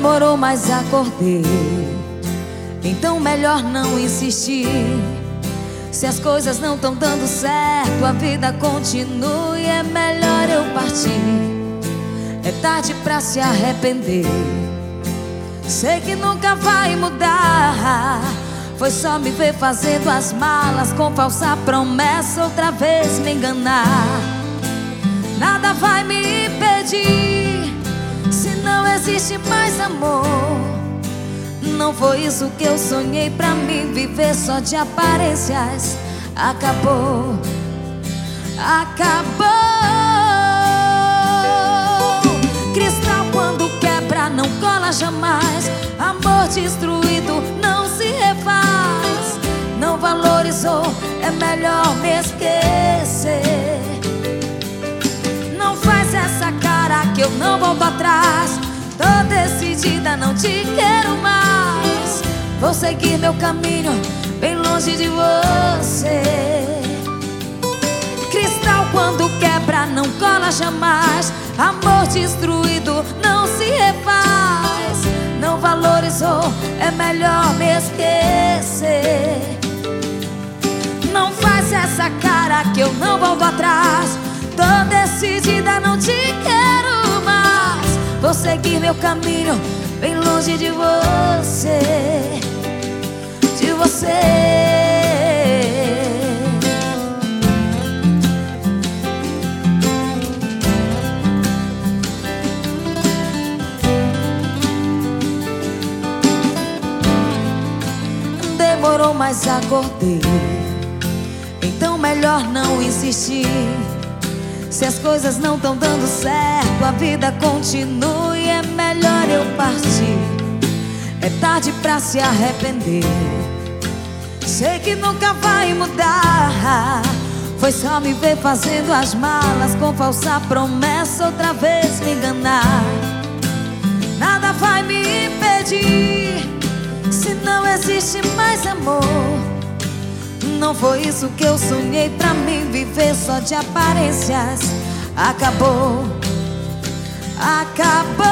Demorou, mas acordei. Então melhor não insistir. Se as coisas não estão dando certo, a vida continua e é melhor eu partir. É tarde pra se arrepender. Sei que nunca vai mudar. Foi só me ver fazendo as malas com falsa promessa, outra vez me enganar. Nada vai me impedir. Se não existe mais amor, não foi isso que eu sonhei pra mim. Viver só de aparências acabou. Acabou. Cristal quando quebra não cola jamais. Amor destruído não se refaz. Não valorizou, é melhor me esquecer. Não faz essa cara que eu não volto atrás. Tô decidida, não te quero mais. Vou seguir meu caminho bem longe de você. Cristal quando quebra não cola jamais. Amor destruído não se refaz. Não valorizou, é melhor me esquecer. Não faz essa cara que eu não volto atrás. Tô decidida, não te quero mais. Vou seguir meu caminho bem longe de você. De você. Demorou, mas acordei. Então melhor não insistir. Se as coisas não estão dando certo, a vida continua e é melhor eu partir. É tarde pra se arrepender. Sei que nunca vai mudar. Foi só me ver fazendo as malas com falsa promessa, outra vez me enganar. Nada vai me impedir. Se não existe mais amor, não foi isso que eu sonhei pra mim. Viver só de aparências acabou. Acabou.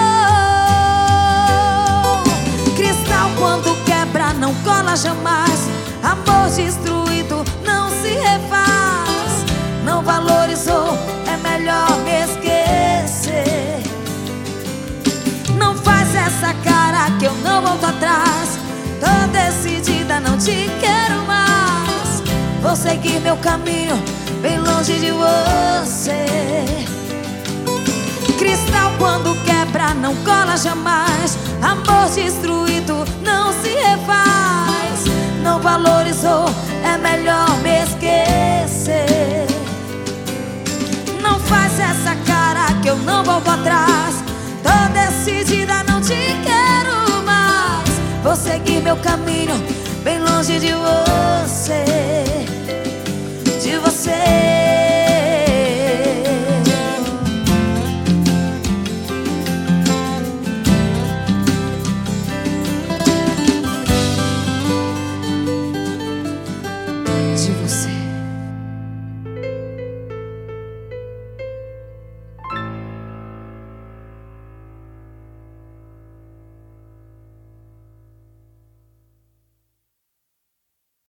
Cristal quando quebra não cola jamais. Amor destruído não se refaz. Não valorizou, é melhor me esquecer. Não faz essa cara que eu não volto atrás. Tô decidida, não te quero mais. Vou seguir meu caminho bem longe de você. Cristal quando quebra não cola jamais. Amor destruído não se refaz. Não valorizou, é melhor me esquecer. Não faz essa cara que eu não volto atrás. Tô decidida, não te quero mais. Vou seguir meu caminho bem longe de você. De você.